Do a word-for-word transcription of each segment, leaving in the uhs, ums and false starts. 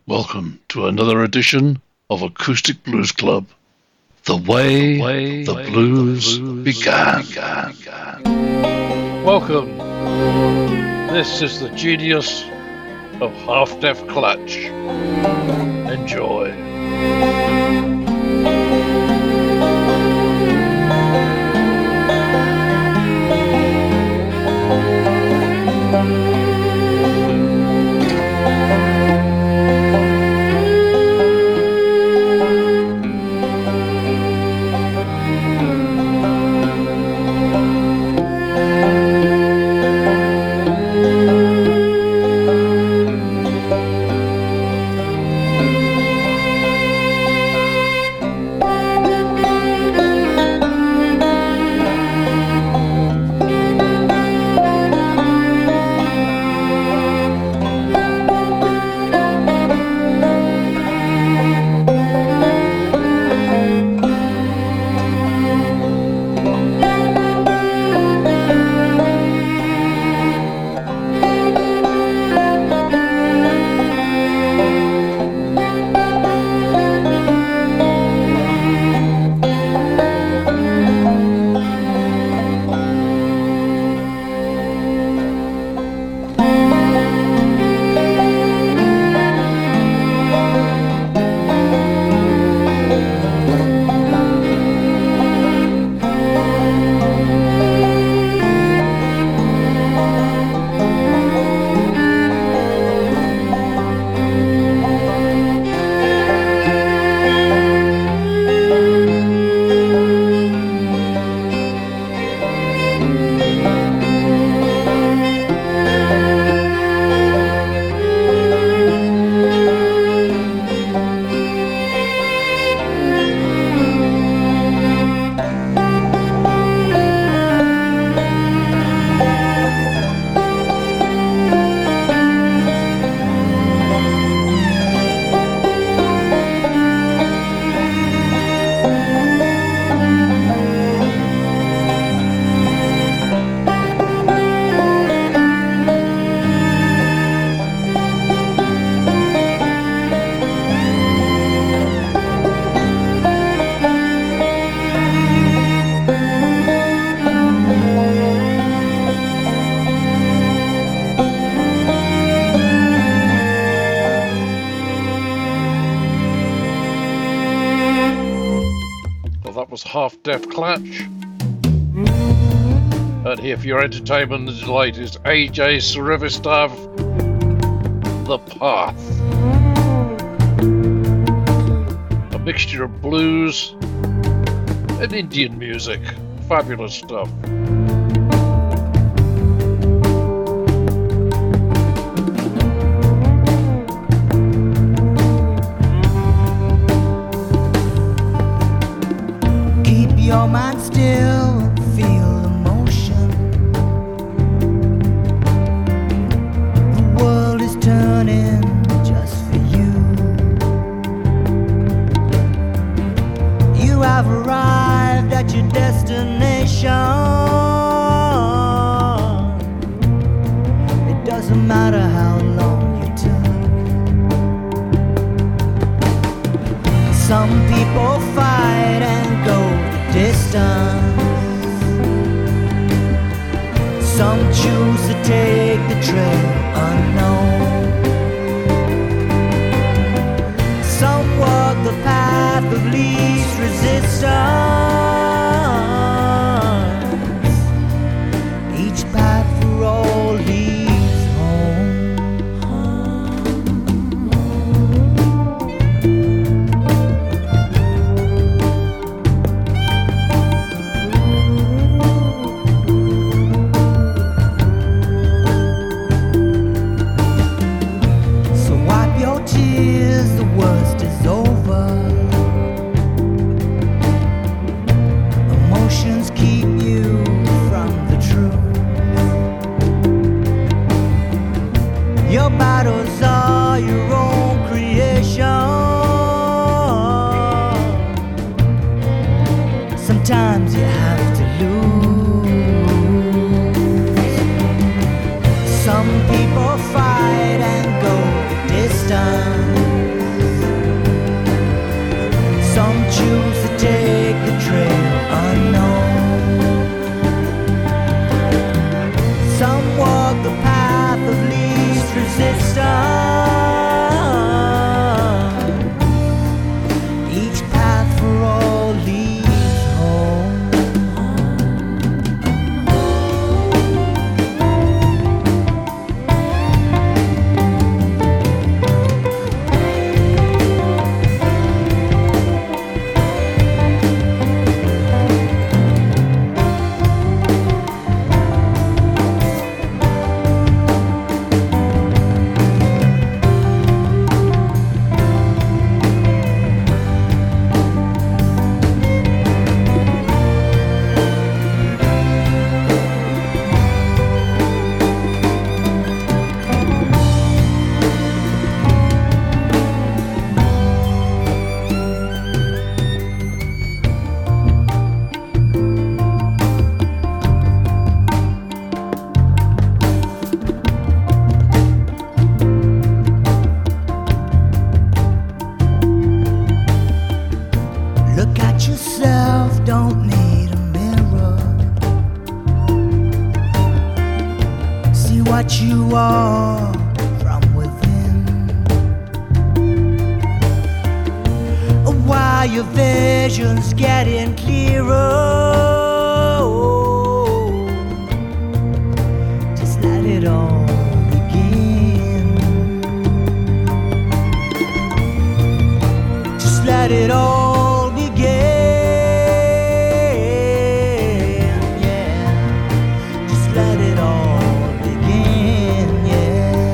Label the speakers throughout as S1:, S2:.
S1: Welcome to another edition of Acoustic Blues Club. The way the, way the, blues, the blues began. began, began.
S2: Welcome. This is the genius of Half Deaf Clutch. Enjoy. Half Deaf Clutch. And here for your entertainment and delight is A J Srivastav, The Path. A mixture of blues and Indian music. Fabulous stuff.
S3: Your mind still feel emotion. The world is turning just for you. You have arrived at your destination. It doesn't matter how long you took. Some people fight and go distance. Some choose to take the trail unknown. Some walk the path of least resistance. Each path for all leads home. Sometimes you have to lose. Some people fight and go the distance. you are from within. While your vision's getting clearer, just let it all begin. Just let it all begin. Let it all begin, yeah.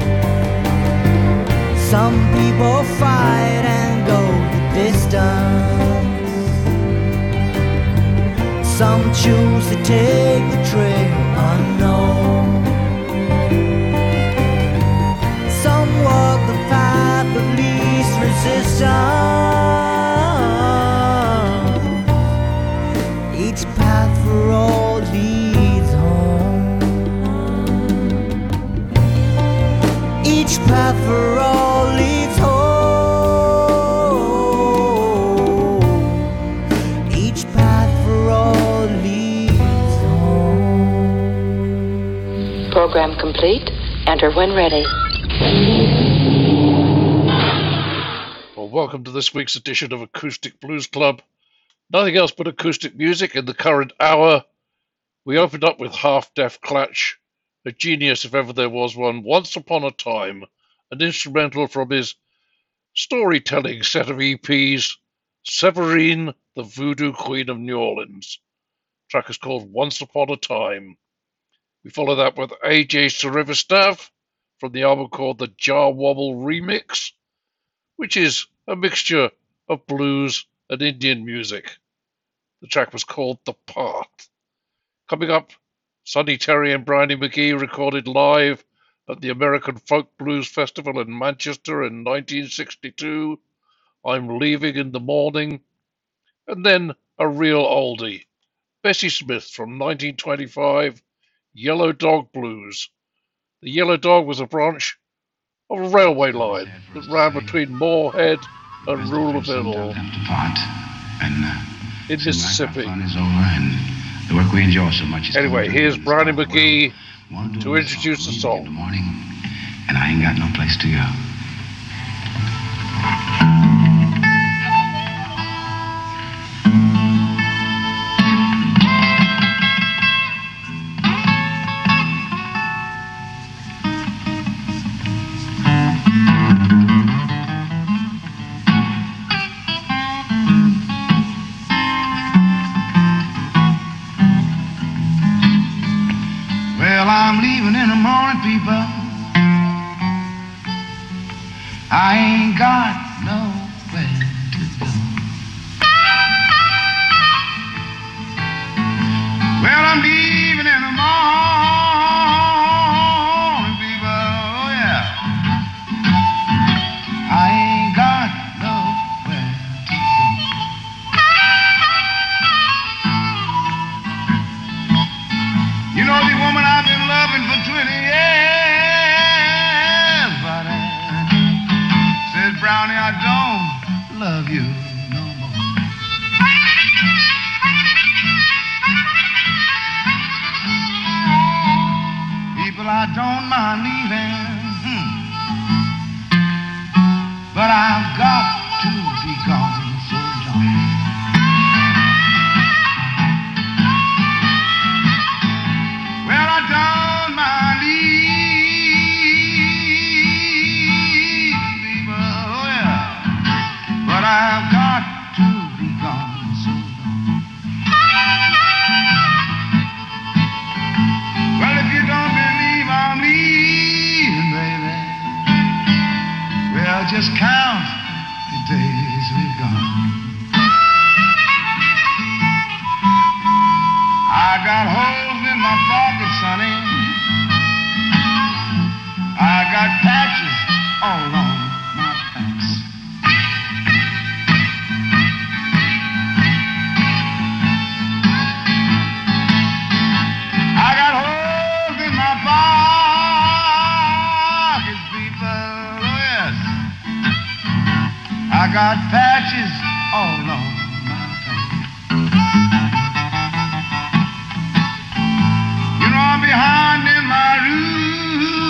S3: Some people fight and go the distance. Some choose to take the trail unknown. Some walk the path of least resistance. Each path for all leads home. Each path for all leads home. Each path for all leads home.
S4: Program complete. Enter when ready.
S2: Well, welcome to this week's edition of Acoustic Blues Club. Nothing else but acoustic music in the current hour. We opened up with Half Deaf Clutch, a genius if ever there was one, Once Upon a Time, an instrumental from his storytelling set of E Ps, Severine, the Voodoo Queen of New Orleans. The track is called Once Upon a Time. We follow that with A J Srivastav from the album called the Jar Wobble Remix, which is a mixture of blues and Indian music. The track was called The Path. Coming up, Sonny Terry and Bryony McGee recorded live at the American Folk Blues Festival in Manchester in nineteen sixty-two, I'm Leaving in the Morning, and then a real oldie, Bessie Smith from nineteen twenty-five, Yellow Dog Blues. The Yellow Dog was a branch of a railway line that ran between Moorhead and Ruleville in Mississippi.
S5: The work we enjoy so much is
S2: anyway, here's Bryony McGee to introduce the song.
S5: In the morning, and I ain't got no place to go. I'm leaving in the morning, people. I ain't got nowhere to go. Well, I'm leaving in the morning, people. Oh, yeah. I ain't got nowhere to go. You know the woman I've been loving for twenty years, but uh, says Brownie, I don't love you no more. People, I don't mind leaving, hmm. but I've got to be gone so long. Well, I don't mind leaving, people, oh yeah, but I've got to be gone so long. Well, if you don't believe I'm leaving, baby, well, just count the days we've gone. I got holes in my pocket, sonny. I got patches all on my pants. I got holes in my pockets, people, oh yes. I got patches all on my pants. You know I'm behind in my room.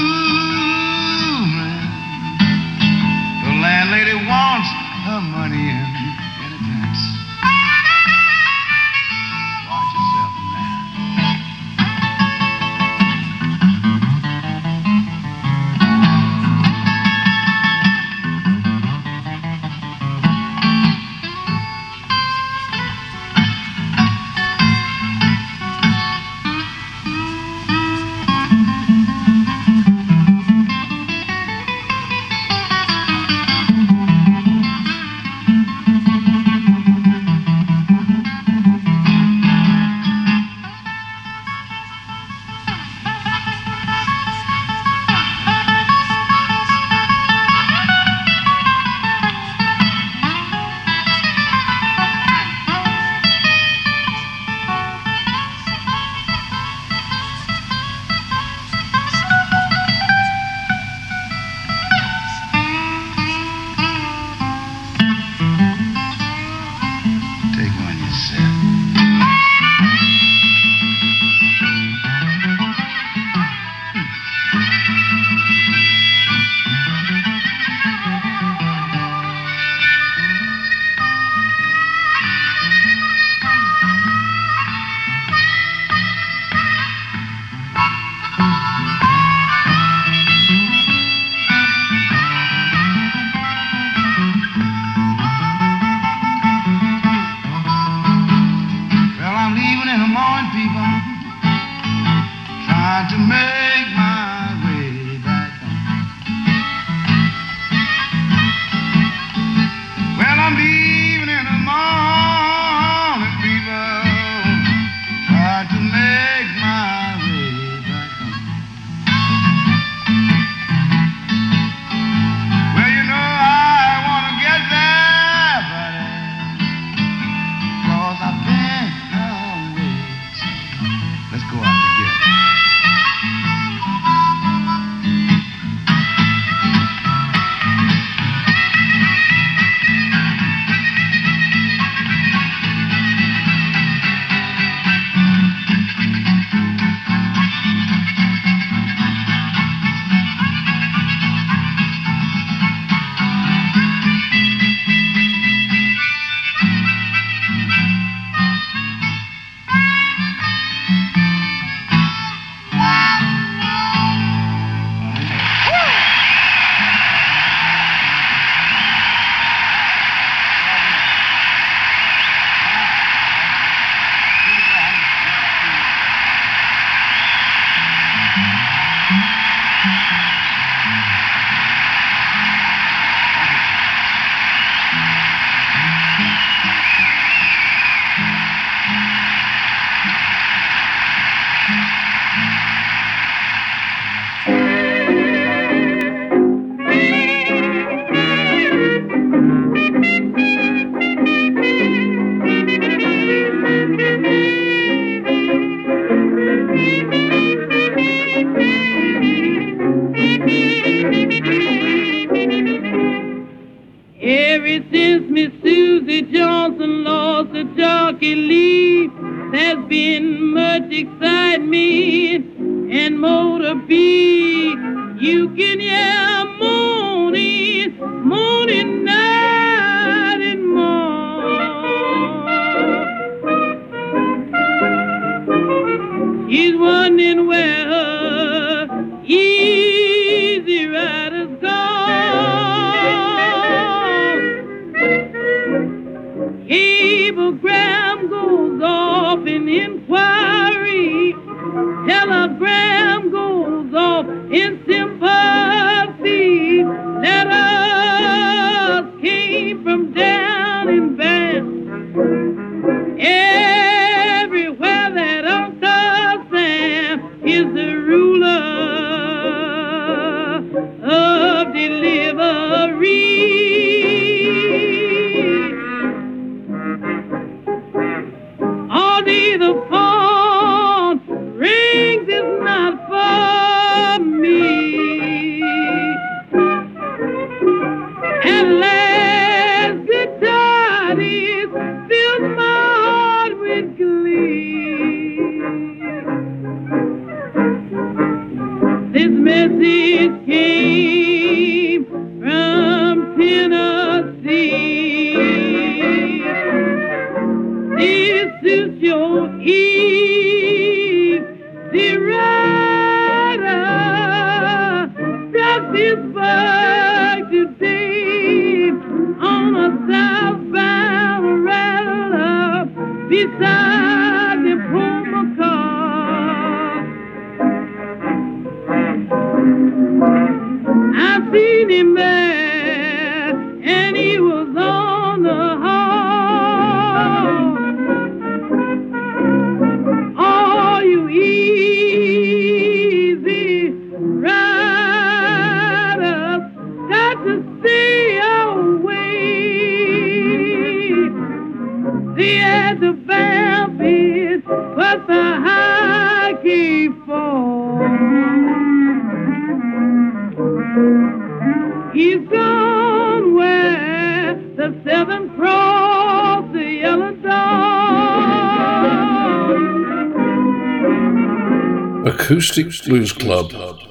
S2: Acoustic Blues Club,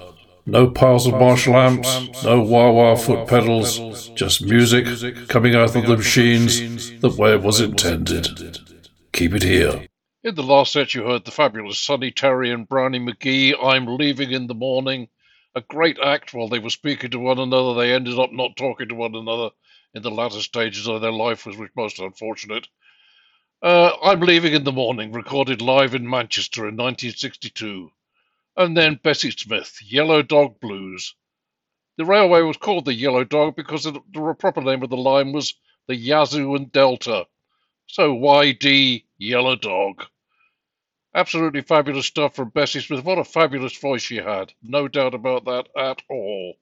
S2: No piles of marsh lamps, no wah-wah foot pedals, just music coming out of the machines the way it was intended. Keep it here. In the last set you heard the fabulous Sonny Terry and Brownie McGee, I'm Leaving in the Morning. A great act. While they were speaking to one another, they ended up not talking to one another in the latter stages of their life, which was most unfortunate. Uh, I'm Leaving in the Morning, recorded live in Manchester in nineteen sixty-two. And then Bessie Smith, Yellow Dog Blues. The railway was called the Yellow Dog because the, the proper name of the line was the Yazoo and Delta. So Y D, Yellow Dog. Absolutely fabulous stuff from Bessie Smith. What a fabulous voice she had. No doubt about that at all.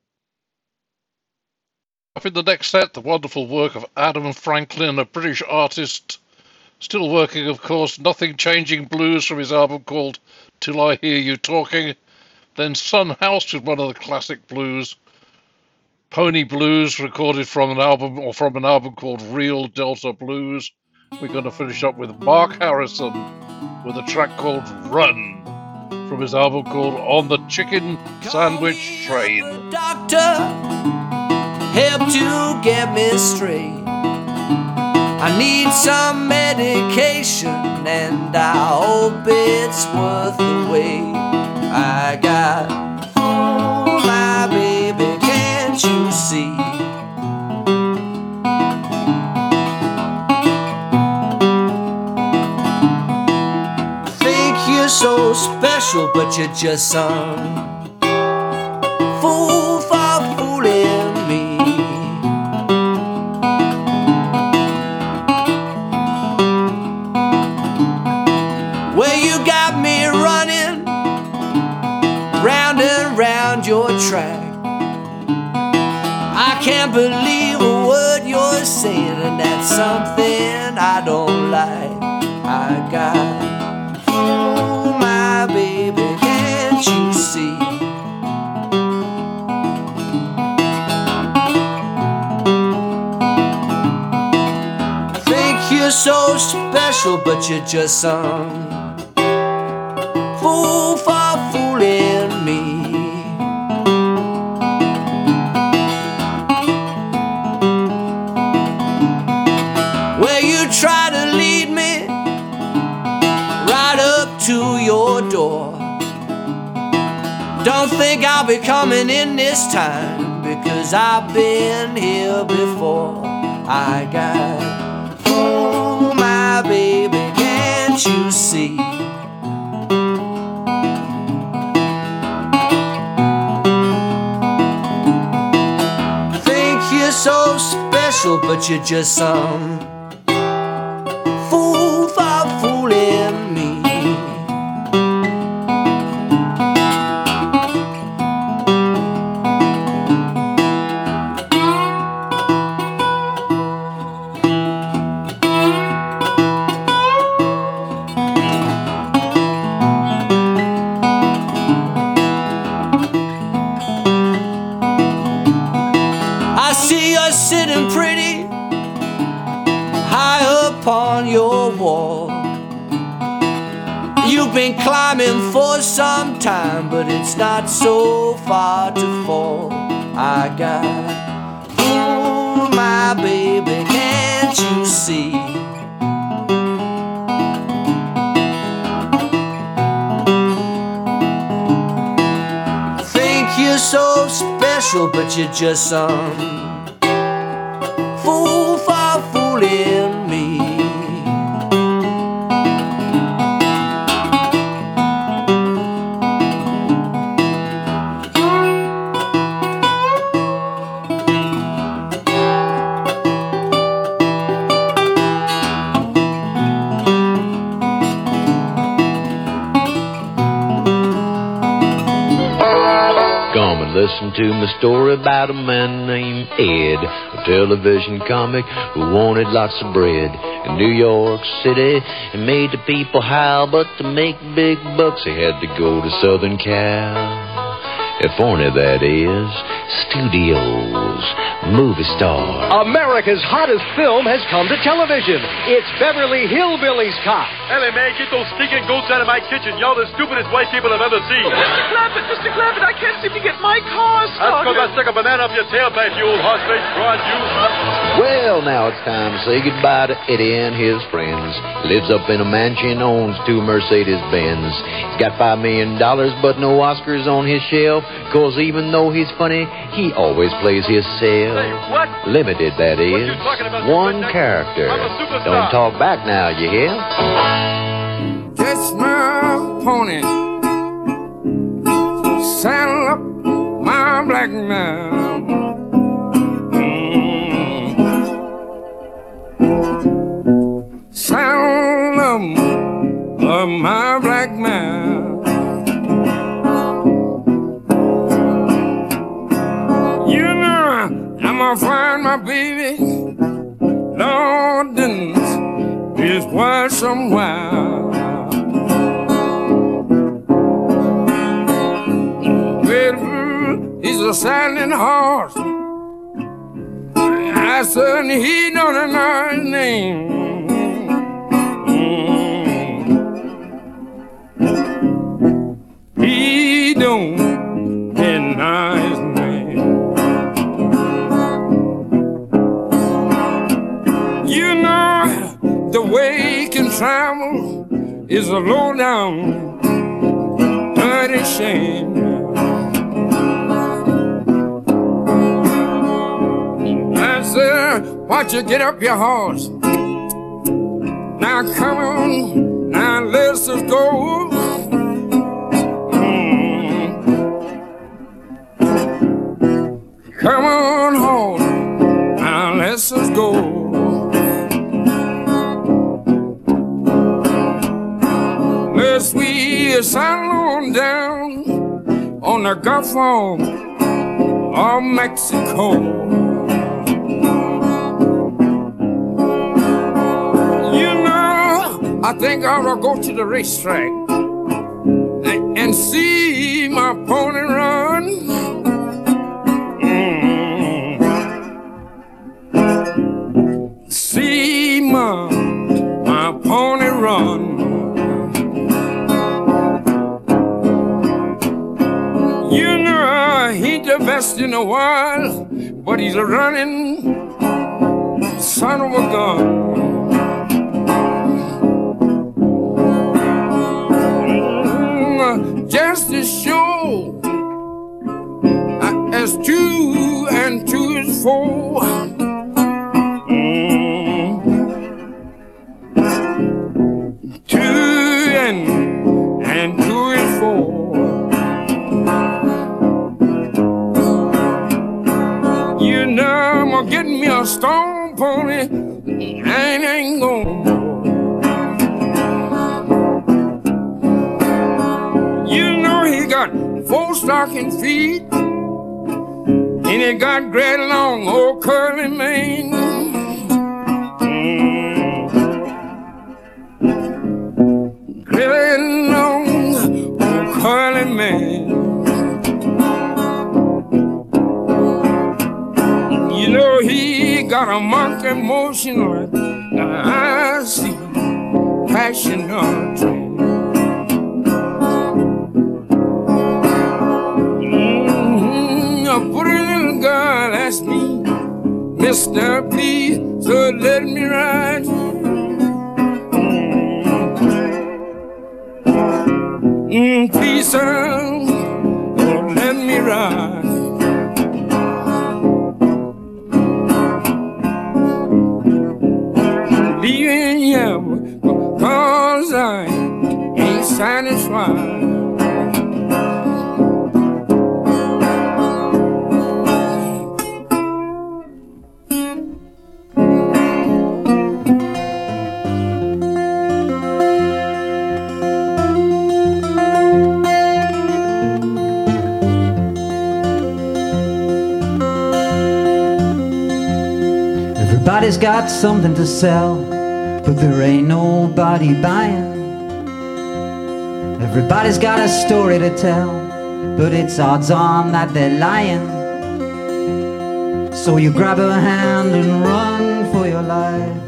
S2: Up in the next set, the wonderful work of Adam Franklin, a British artist, still working, of course, Nothing Changing Blues from his album called Till I Hear You Talking. Then Son House with one of the classic blues. Pony Blues, recorded from an album or from an album called Real Delta Blues. We're going to finish up with Mark Harrison with a track called Run from his album called On the Chicken Sandwich Train.
S3: Doctor, help to get me straight. I need some medication, and I hope it's worth the wait. I got, oh my baby, can't you see? Think you're so special, but you're just some fool for fooling me. Your track, I can't believe a word you're saying, and that's something I don't like. I got, oh my baby, can't you see? Think you're so special, but you're just some fool for fooling me. Try to lead me right up to your door. Don't think I'll be coming in this time, because I've been here before. I got, oh my baby, can't you see? Think you're so special, but you're just some fool for fooling me. I see you sitting pretty high up on your wall. You've been climbing for some time, but it's not so far to fall. I got, oh my baby, can't you see? Think you're so special, but you're just some fool for fooling me.
S6: Come and listen to my story about a man named Ed, a television comic who wanted lots of bread in New York City and made the people howl, but to make big bucks he had to go to Southern Cal. California, that is. Studios. Movie star.
S7: America's hottest film has come to television. It's Beverly Hillbillies Cop.
S8: Ellie, man, get those stinking goats out of my kitchen. Y'all the stupidest white people I've ever seen.
S9: Oh, Mister Clampett, Mister Clampett, I can't seem to get my car started.
S8: That's because I stuck a banana up your tailpipe, you old horse-faced broad, you.
S6: Well, now it's time to say goodbye to Eddie and his friends. Lives up in a mansion, owns two Mercedes-Benz. He's got five million dollars, but no Oscars on his shelf. Cause even though he's funny, he always plays himself.
S8: Hey, what?
S6: Limited, that is.
S8: What you talking about,
S6: One
S8: Superman?
S6: character.
S8: I'm a superstar.
S6: Don't talk back now, you hear?
S10: Catch my pony, saddle up my black man. Mm. Saddle up of my black man. You know I'm gonna find my baby. Lord, didn't is worth somewhere. Well, he's a saddling horse. I said he don't know his name. Mm. He don't know his name. You know the way he can travel is a low down dirty shame. I said, why don't you get up your horse? Now come on, now let's just go. Mm. Come on, horse, now let's just go. Let's we saddle on down on the Gulf of Mexico. I think I ought to go to the racetrack and, and see my pony run. Mm. See my, my pony run. You know, he ain't the best in the world, but he's a running son of a gun. Just to show uh, as two and two is four. Mm. Two and, and two is four. You know I'm gonna get me a stone pony and I ain't gonna. Got four stocking feet, and he got great long old curly mane. Mm. Great long old curly mane. You know he got a monkey motion like I see passion on a train. A pretty little girl asked me, Mister, please, so let me ride. Mm, please, sir, so let me ride. Leaving here because I ain't satisfied.
S11: Everybody's got something to sell, but there ain't nobody buying. Everybody's got a story to tell, but it's odds on that they're lying. So you grab her hand and run for your life.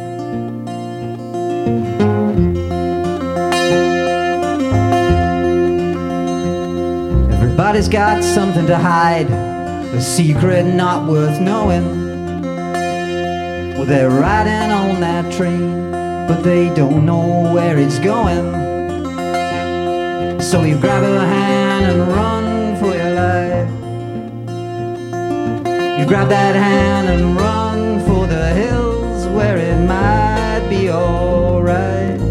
S11: Everybody's got something to hide, a secret not worth knowing. Well, they're riding on that train, but they don't know where it's going. So you grab her hand and run for your life. You grab that hand and run for the hills where it might be alright.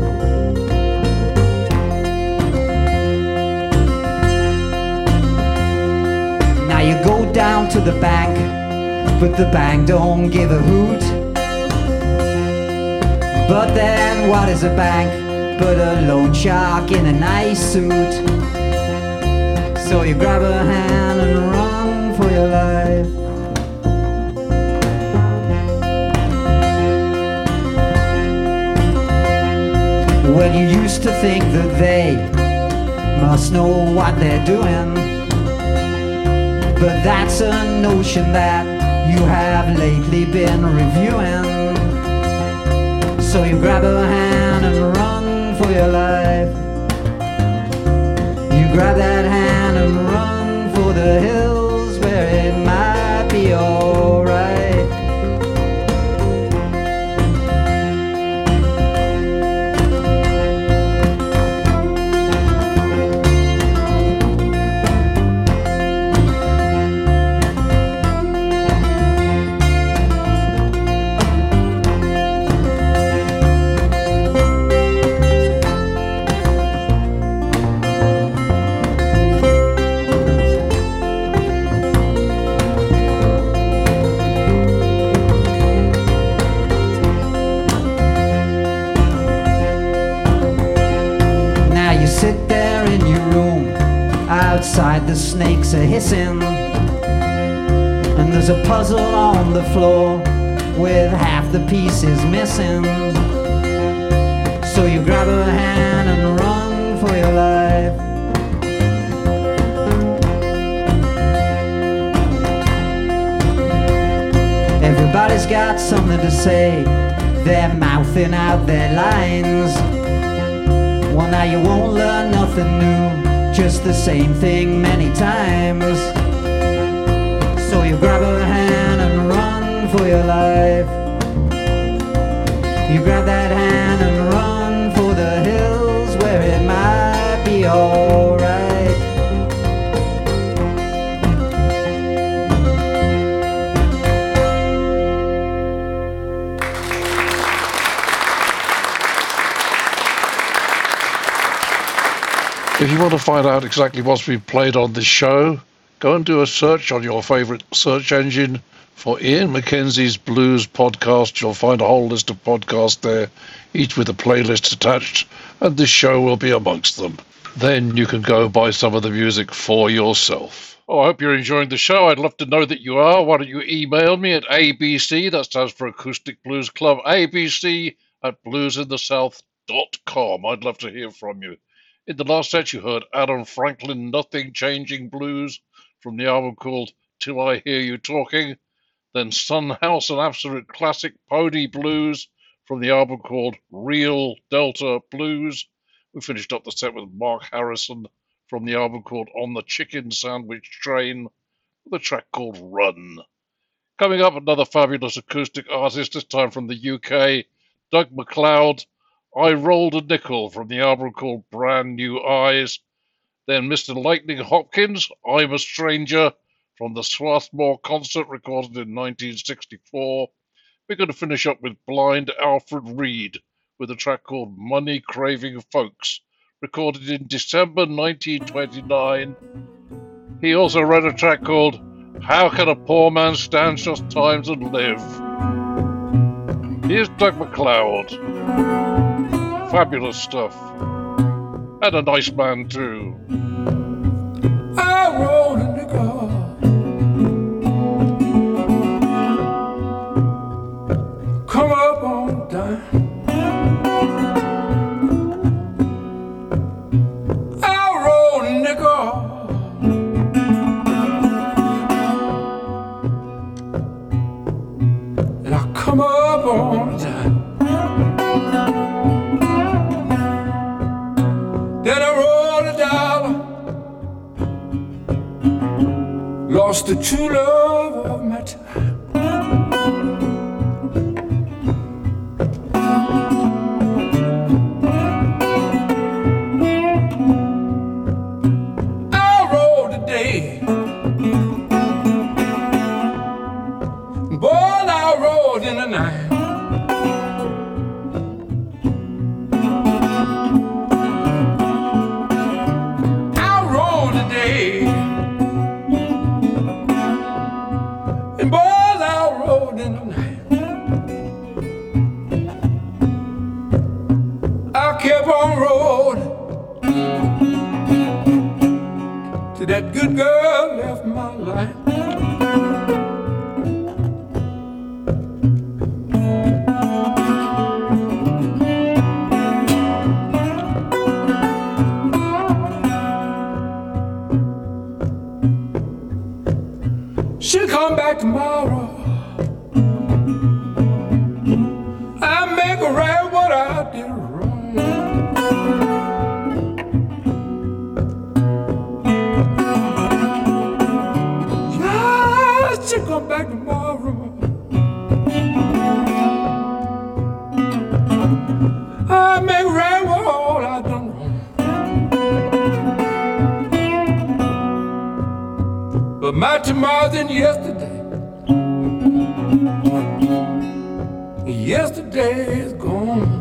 S11: Now you go down to the bank, but the bank don't give a hoot. But then what is a bank but a loan shark in a nice suit? So you grab her hand and run for your life. Well, you used to think that they must know what they're doing, but that's a notion that you have lately been reviewing. So you grab her hand and run for your life. You grab that hand and run for the hills where it might be alright. Outside the snakes are hissing, and there's a puzzle on the floor with half the pieces missing. So you grab her hand and run for your life. Everybody's got something to say, they're mouthing out their lines. Well, now you won't learn nothing new, just the same thing many times. So you grab her hand and run for your life. You grab that hand and run for the hills where it might be alright.
S2: If you want to find out exactly what's been played on this show, go and do a search on your favourite search engine for Ian Mackenzie's Blues Podcast. You'll find a whole list of podcasts there, each with a playlist attached, and this show will be amongst them. Then you can go buy some of the music for yourself. Oh, I hope you're enjoying the show. I'd love to know that you are. Why don't you email me at A B C, that stands for Acoustic Blues Club, A B C at blues in the south dot com. I'd love to hear from you. In the last set, you heard Adam Franklin, Nothing Changing Blues, from the album called Till I Hear You Talking. Then Sun House, an absolute classic, Pony Blues, from the album called Real Delta Blues. We finished up the set with Mark Harrison from the album called On the Chicken Sandwich Train, with a track called Run. Coming up, another fabulous acoustic artist, this time from the U K, Doug MacLeod. I Rolled a Nickel from the album called Brand New Eyes. Then Mister Lightning Hopkins, I'm a Stranger, from the Swarthmore concert recorded in nineteen sixty-four. We're going to finish up with Blind Alfred Reed with a track called Money Craving Folks, recorded in December nineteen twenty-nine. He also wrote a track called How Can a Poor Man Stand Just Times and Live? Here's Doug MacLeod. Fabulous stuff. And a nice man, too.
S10: I rolled a nickel. Come up on down. I rolled a nickel. the true love of my time. I rode today, boy, I rode in the night. That good girl left my life. She'll come back tomorrow. I'll make her right what I did wrong. She'll come back tomorrow. I make right with all I done wrong. But my tomorrow's in yesterday. Yesterday is gone.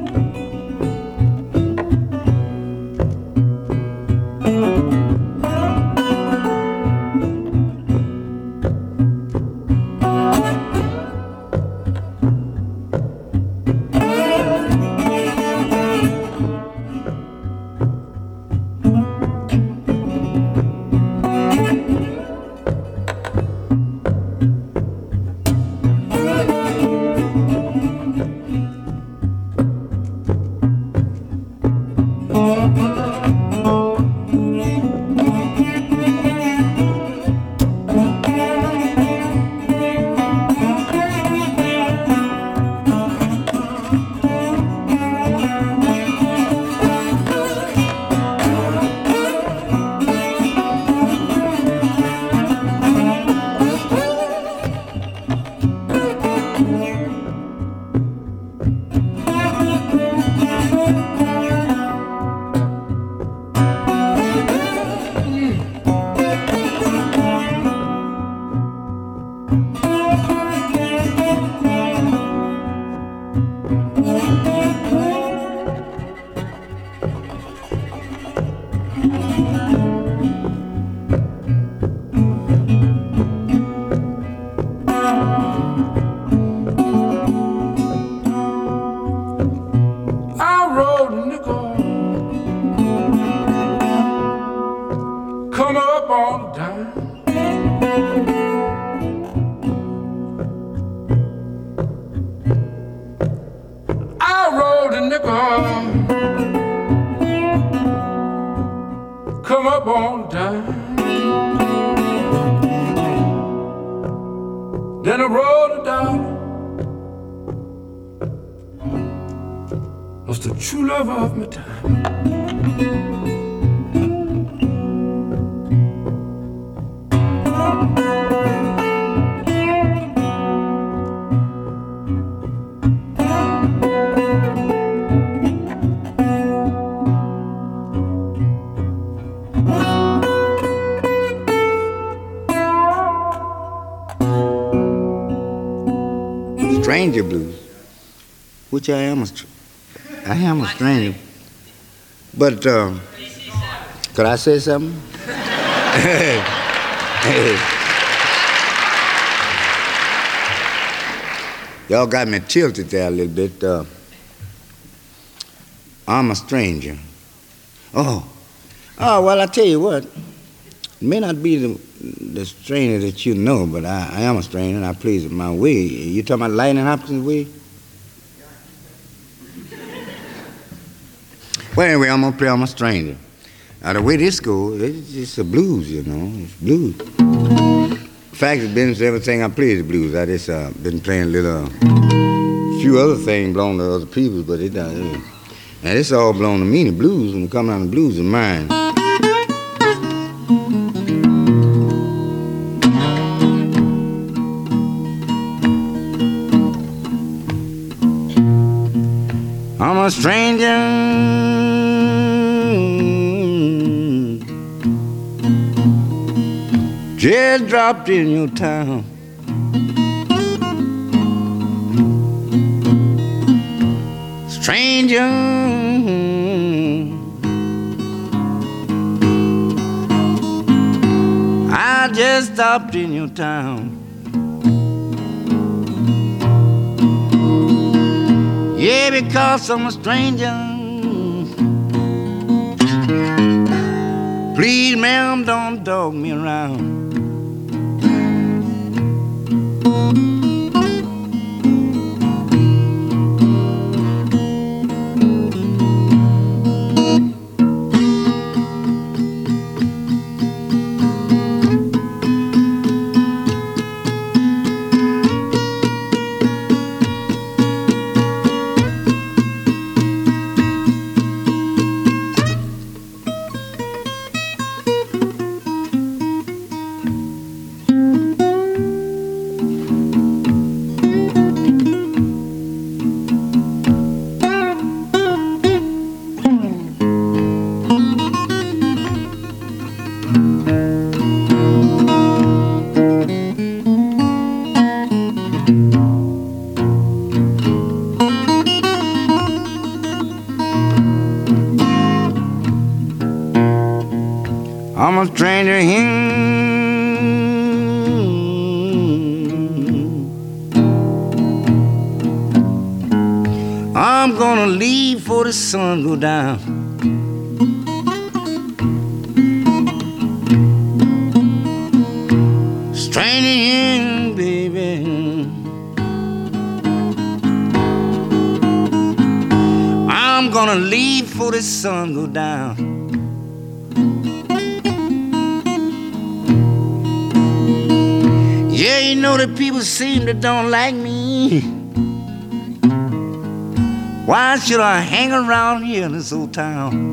S10: Come up on time. Then I wrote it down. Was the true love of my time.
S12: Stranger blues, which I am a, I am a stranger. But um, could I say something? Hey, hey. Y'all got me tilted there a little bit. Uh, I'm a stranger. Oh, oh. Well, I tell you what. It may not be the, the stranger that you know, but I, I am a stranger and I please with my wig. You talking about Lightning Hopkins' wig? Well, anyway, I'm going to play I'm a stranger. Now, the way this goes, it's just a blues, you know. It's blues. In fact, it's been everything I play is blues. I just uh, been playing a little, uh, few other things belong to other people, but it does. Uh, and it's all belong to me, the blues. When it comes down to blues, is mine. a stranger. Just dropped in your town. Stranger, I just stopped in your town. Yeah, because I'm a stranger. Please, ma'am, don't dog me around. I'm a stranger here. I'm gonna leave before the sun go down. Stranger here, baby. I'm gonna leave before the sun go down. Yeah, you know that people seem to don't like me. Why should I hang around here in this old town?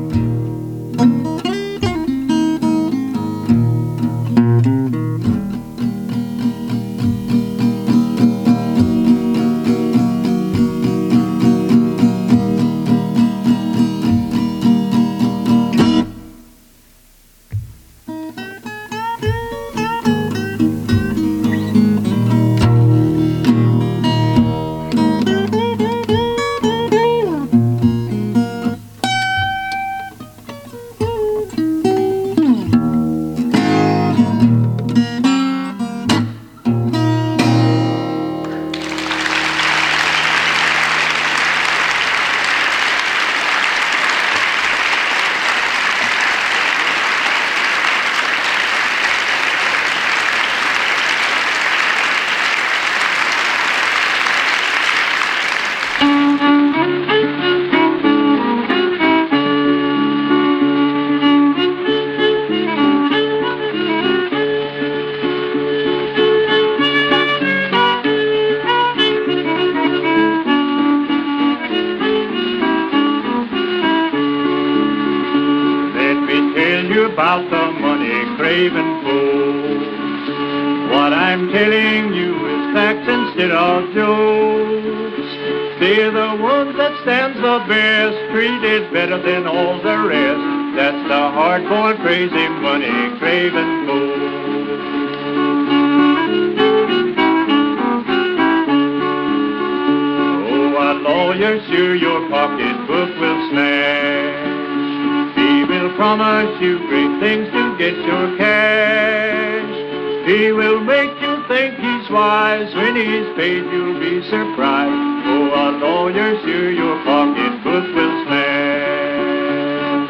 S13: About the money-craving fools. What I'm telling you is facts instead of jokes. They're the ones that stands the best, treated better than all the rest. That's the hard-boiled, crazy, money-craving fools. Oh, a lawyer, sure your pocketbook will snatch. He will promise you great things to get your cash. He will make you think he's wise. When he's paid, you'll be surprised. Oh, a lawyer, sure your pocketbook will smash.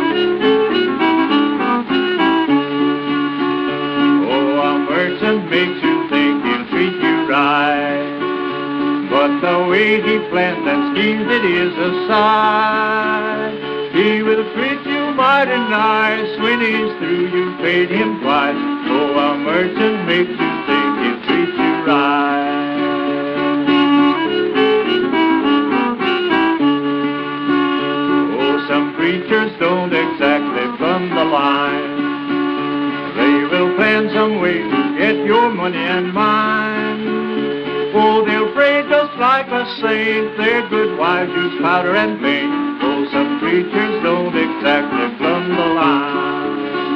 S13: Oh, a merchant makes you think he'll treat you right, but the way he planned and schemed it is a sight. He will treat you mighty nice. When he's through, you paid him twice. Oh, a merchant makes you think he'll treat you right. Oh, some preachers don't exactly plumb the line. They will plan some way to get your money and mine. Oh, they'll pray just like a saint. They're good wives. wise use powder and paint, though some preachers don't exactly plumb the line.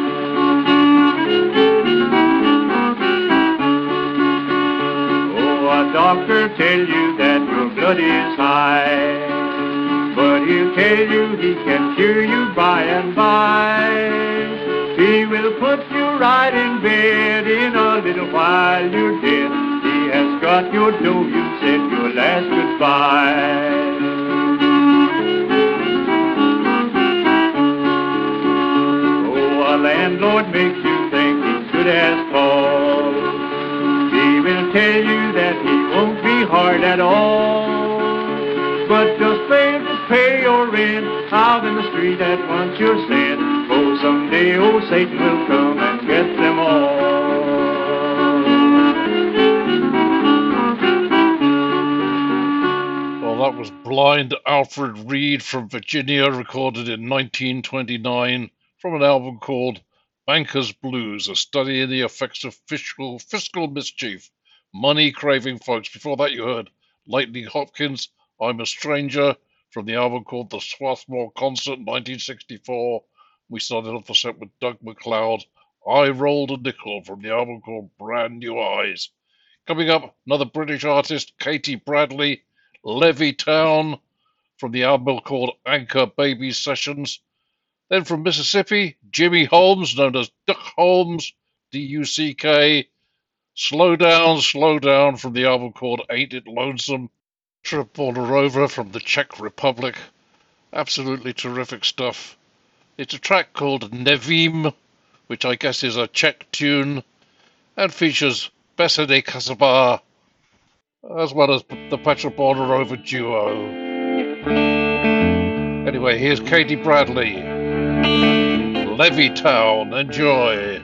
S13: Oh, a doctor tell you that your blood is high, but he'll tell you he can cure you by and by. He will put you right in bed in a little while you're dead. He has got your dough, you said your last goodbye. Oh, a landlord makes you think he should have called. He will tell you that he won't be hard at all, but just fail to pay your rent out in the street at once you're sent. Oh, someday old Satan will come and get them all.
S2: Well, that was Blind Alfred Reed from Virginia, recorded in nineteen twenty-nine from an album called Banker's Blues, a study in the effects of fiscal, fiscal mischief, money-craving folks. Before that, you heard Lightning Hopkins, I'm a Stranger, from the album called The Swarthmore Concert, nineteen sixty-four. We started off the set with Doug McLeod, I Rolled a Nickel, from the album called Brand New Eyes. Coming up, another British artist, Katie Bradley, Levittown, from the album called Anchor Baby Sessions. Then from Mississippi, Jimmy Holmes, known as Duck Holmes, D U C K, Slow Down, Slow Down, from the album called Ain't It Lonesome. Trip Borderova from the Czech Republic. Absolutely terrific stuff. It's a track called Nevím, which I guess is a Czech tune, and features Besede Kasabar, as well as the Petra Borderova duo. Anyway, here's Katie Bradley, Levittown. Enjoy.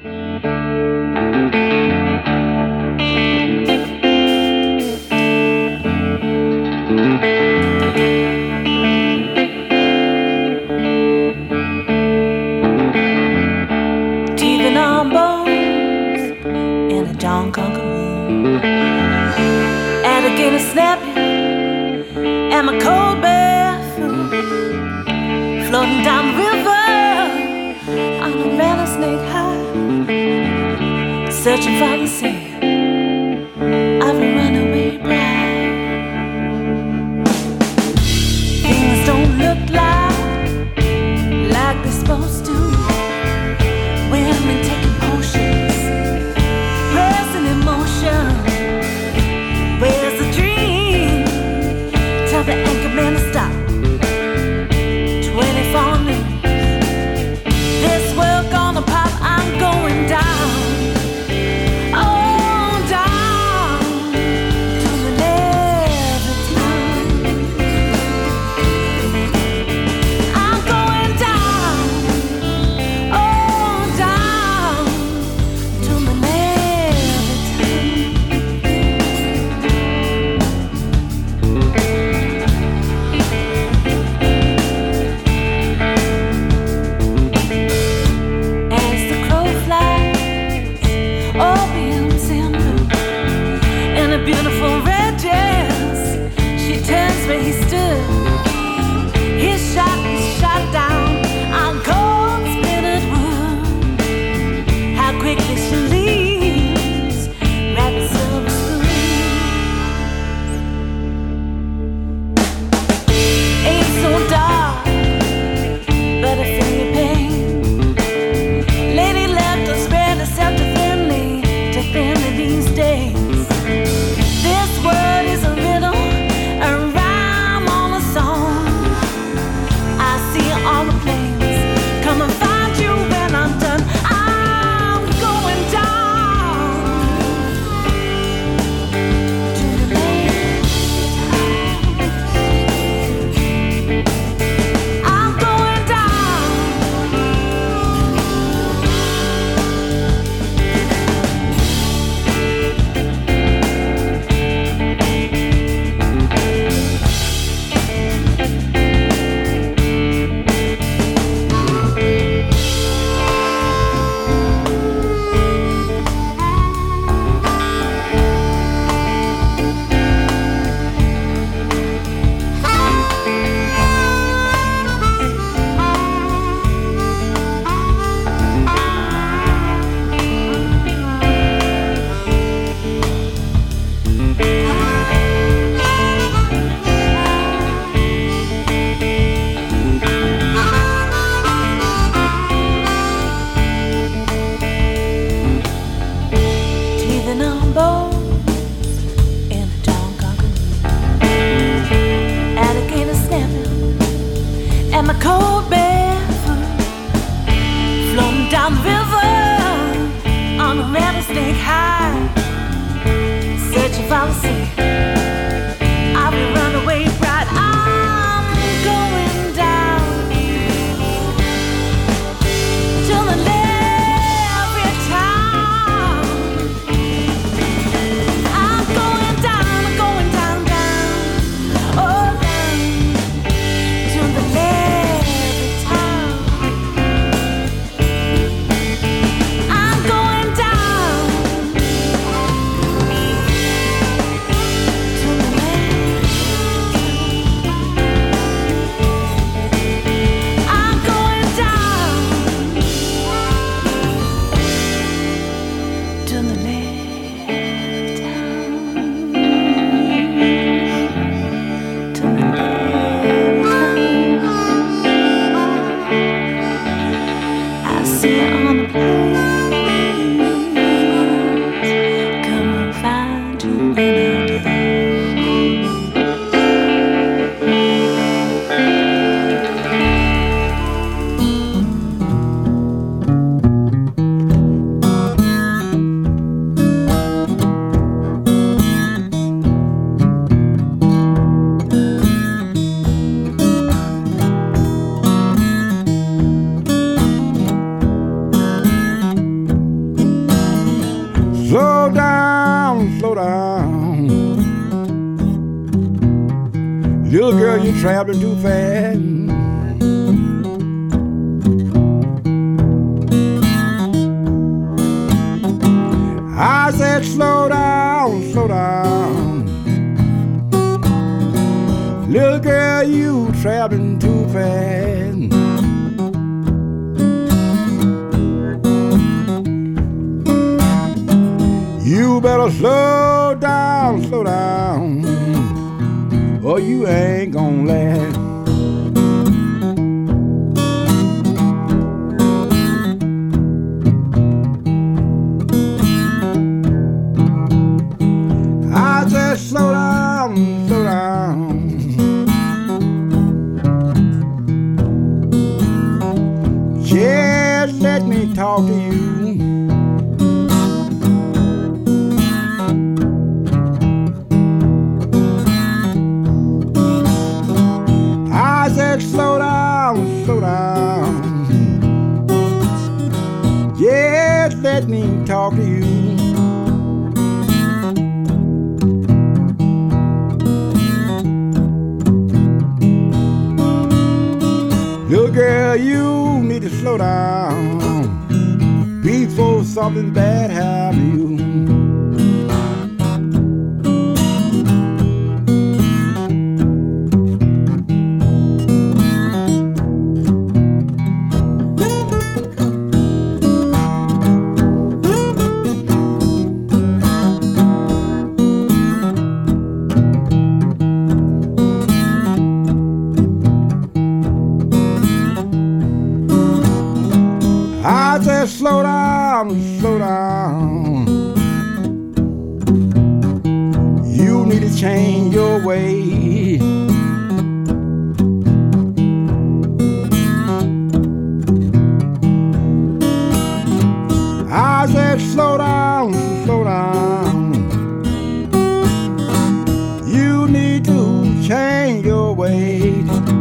S14: John Conqueror, alligator snapping, and my cold barefoot, floating down the river on a rattlesnake high, searching for the scent of a runaway bride. Things don't look like like they're supposed to. Women taking potions, where's the dream? Tell the anchor man to stop. twenty-four news. This world gonna pop, I'm going down. Oh, down to the Levittown. I'm going down. Oh, down to the Levittown. Beautiful red dress, she turns where he stood. His shot is shot down on cold splintered wood. How quickly she leaves, wrapped in silver spoons. Ain't so dark, but I feel your pain. Lady left us spread herself too thinly, too thinly these days. This word is a riddle, a rhyme on a song. bones in a dawn conquered alligator snapping, and my cold barefoot floating down the river on a rattlesnake high, searching for the sea. I'll be runaway bride. I'm going down to the levee town. I'm going down, I'm going down, down, oh down to the levee town. I'm going down to the levee. I'm going down to the levee town. To the levee town. I see it on the plains. Come and find you in under the
S10: Slow down, slow down. Little girl, you're traveling too fast. I said slow down, slow down. Little girl, you traveling too fast. You better slow down, slow down, or you ain't gonna last. I said slow down, slow down. Just let me talk to you. I said slow down, slow down. Just let me talk to you. Little girl, you need to slow down before something bad happens to you. I said slow down, slow down. You need to change your way. I said slow down, slow down. You need to change your way.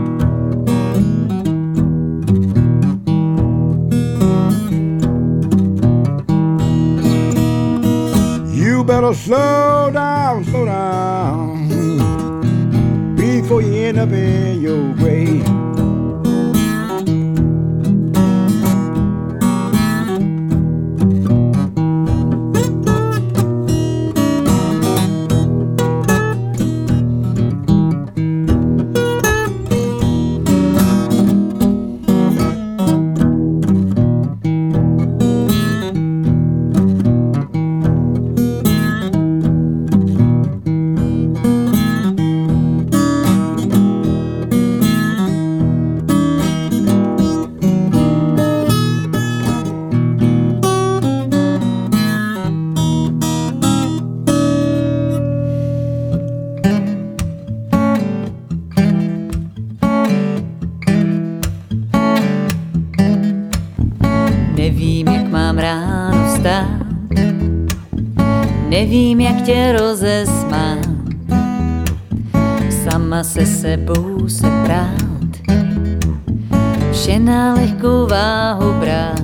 S10: You better slow down, slow down before you end up in your grave.
S15: Nevím, jak tě rozesmát, sama se sebou se prát, vše na lehkou váhu brát.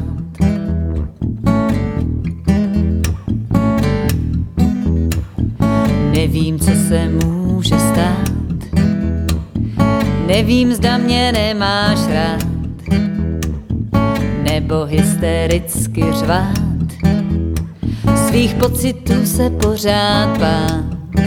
S15: Nevím, co se může stát, nevím, zda mě nemáš rád, nebo hystericky řvát, svých pocitů se pořád bát.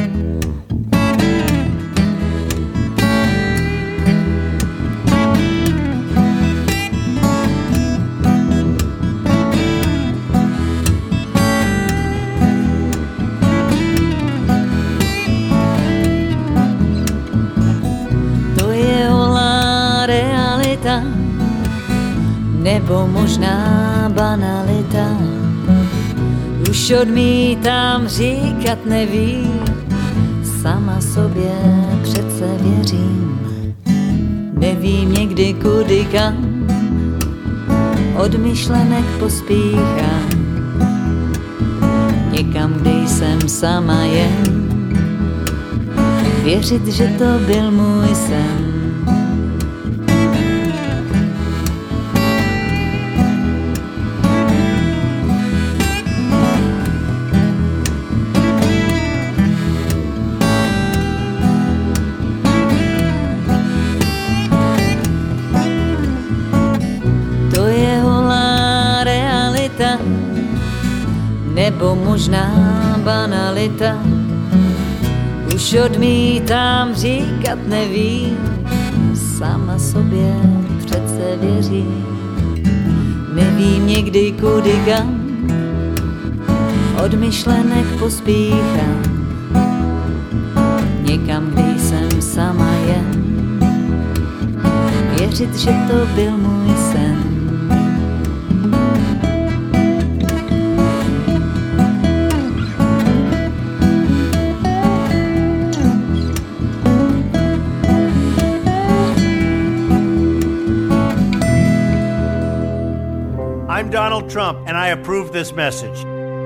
S15: To je holá realita, nebo možná banalita. Už odmítám říkat nevím, sama sobě přece věřím. Nevím někdy kudy kam, od myšlenek pospíchám. Někam, kde jsem sama jen, věřit, že to byl můj sen. Nebo možná banalita, už odmítám říkat nevím, sama sobě přece věřím. Nevím někdy kudy kam, od myšlenek pospíchám. Někam, kde jsem sama jen, věřit, že to byl můj sen.
S16: I'm Donald Trump, and I approve this message.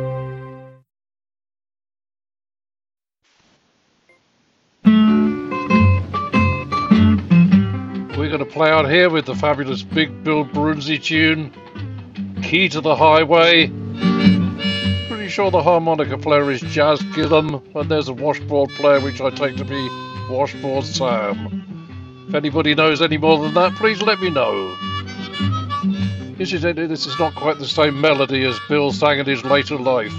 S2: We're going to play out here with the fabulous Big Bill Brunzi tune, Key to the Highway. Pretty sure the harmonica player is Jazz Gillum, and there's a washboard player which I take to be Washboard Sam. If anybody knows any more than that, please let me know. This is, this is not quite the same melody as Bill sang in his later life.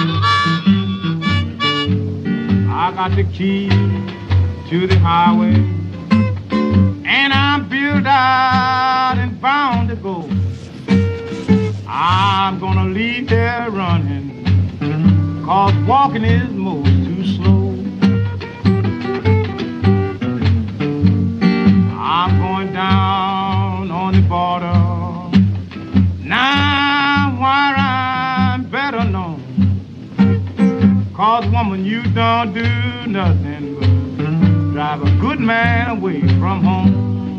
S5: I got the key to the highway, and I'm built out and bound to go. I'm gonna leave there running, cause walking is most too slow. I'm going down on the border, now where I'm better known, cause woman you don't do nothing but drive a good man away from home.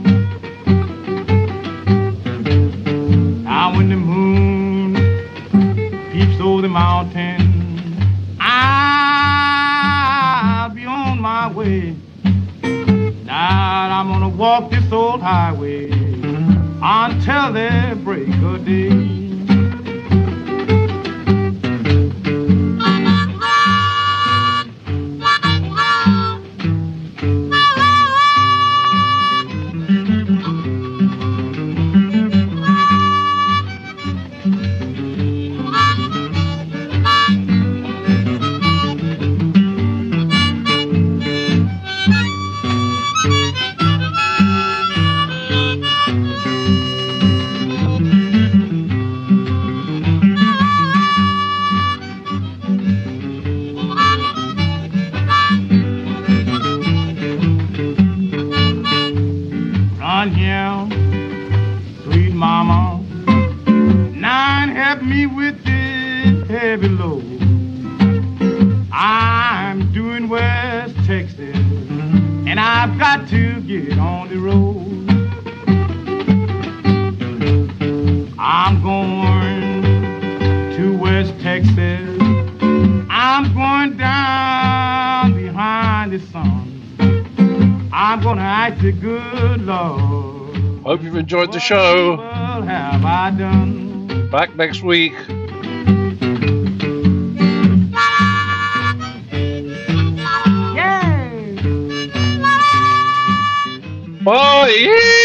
S5: Now when the moon peeps over the mountain, I'll be on my way. Now I'm gonna walk this old highway until the break of day. I'm going mighty son. I'm gonna ask you, good Lord.
S2: Hope you've enjoyed the show.
S5: What have I done?
S2: Back next week.
S5: Yeah.
S2: Bye.